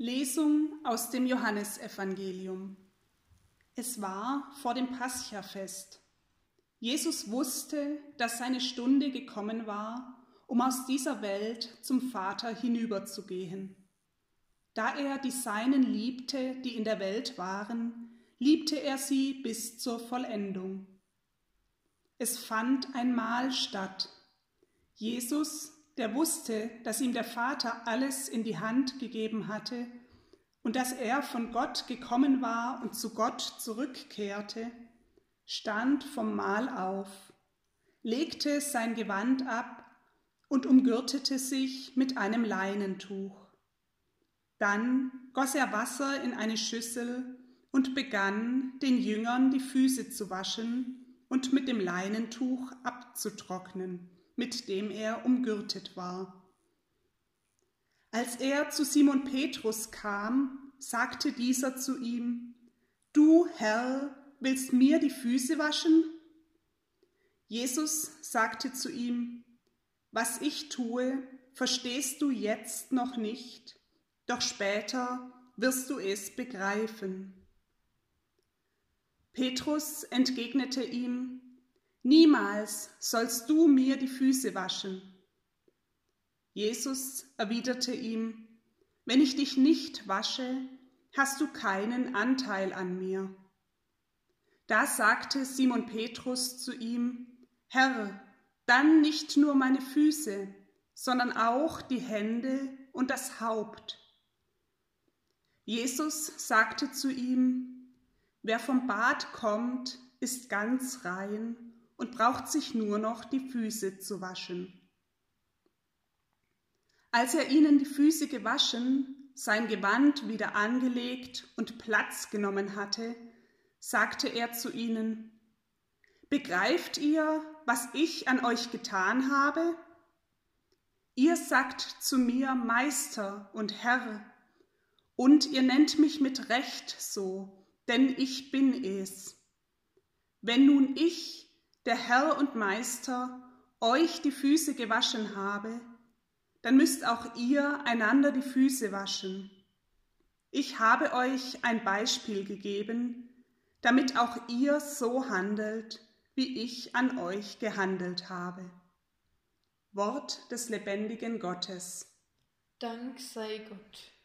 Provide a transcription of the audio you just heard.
Lesung aus dem Johannesevangelium. Es war vor dem Paschafest. Jesus wusste, dass seine Stunde gekommen war, um aus dieser Welt zum Vater hinüberzugehen. Da er die Seinen liebte, die in der Welt waren, liebte er sie bis zur Vollendung. Es fand ein Mahl statt. Jesus, der wusste, dass ihm der Vater alles in die Hand gegeben hatte und dass er von Gott gekommen war und zu Gott zurückkehrte, stand vom Mahl auf, legte sein Gewand ab und umgürtete sich mit einem Leinentuch. Dann goss er Wasser in eine Schüssel und begann, den Jüngern die Füße zu waschen und mit dem Leinentuch abzutrocknen, mit dem er umgürtet war. Als er zu Simon Petrus kam, sagte dieser zu ihm: „Du, Herr, willst mir die Füße waschen?“ Jesus sagte zu ihm: „Was ich tue, verstehst du jetzt noch nicht, doch später wirst du es begreifen.“ Petrus entgegnete ihm: „Niemals sollst du mir die Füße waschen.“ Jesus erwiderte ihm: „Wenn ich dich nicht wasche, hast du keinen Anteil an mir.“ Da sagte Simon Petrus zu ihm: „Herr, dann nicht nur meine Füße, sondern auch die Hände und das Haupt.“ Jesus sagte zu ihm: „Wer vom Bad kommt, ist ganz rein und braucht sich nur noch die Füße zu waschen.“ Als er ihnen die Füße gewaschen, sein Gewand wieder angelegt und Platz genommen hatte, sagte er zu ihnen: „Begreift ihr, was ich an euch getan habe? Ihr sagt zu mir Meister und Herr, und ihr nennt mich mit Recht so, denn ich bin es. Wenn nun ich, der Herr und Meister, euch die Füße gewaschen habe, dann müsst auch ihr einander die Füße waschen. Ich habe euch ein Beispiel gegeben, damit auch ihr so handelt, wie ich an euch gehandelt habe.“ Wort des lebendigen Gottes. Dank sei Gott.